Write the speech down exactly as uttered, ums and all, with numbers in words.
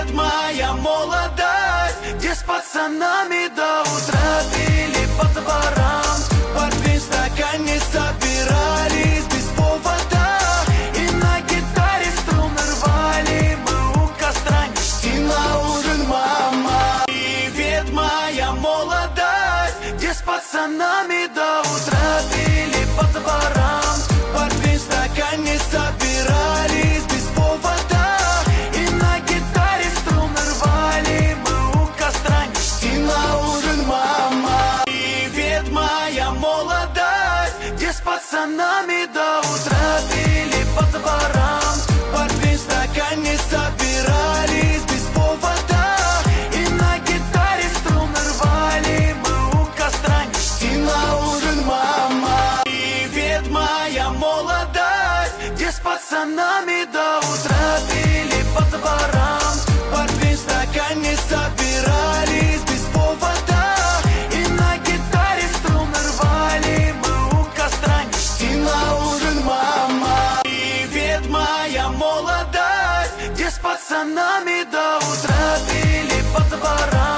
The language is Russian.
Привет, моя молодость, где с пацанами до утра пили по дворам, по две стакане собирались без повода, и на гитаре струны рвали. Мы у костра нести на ужин, мама. Привет, моя молодость, где с пацанами до утра пили по дворам, по две стакане собирались без повода, и на гитаре струны рвали. Мы у костра нести на ужин, мама. Привет, моя молодость, где с пацанами до утра пили по дворам, по две стакане собирались без повода, и на гитаре струны рвали. Мы у костра нести на ужин, мама. Привет, моя молодость, где с пацанами до утра пили по дворам, по две стакане собирались без повода, и на гитаре струны рвали. Мы у костра нести на ужин, мама. Привет, моя молодость, где с пацанами до утра пили по дворам,